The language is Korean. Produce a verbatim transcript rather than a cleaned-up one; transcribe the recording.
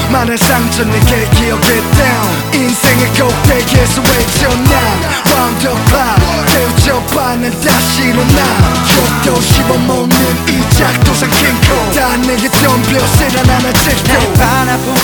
많은 상처 내게 기억해 down 인생의 꼭대기에서 외쳐 난 round the clock 깨우쳐봐 난 다시 일어나 욕도 씹어먹는 이 작도상 킹콩 다 내게 덤벼 세련한 아직도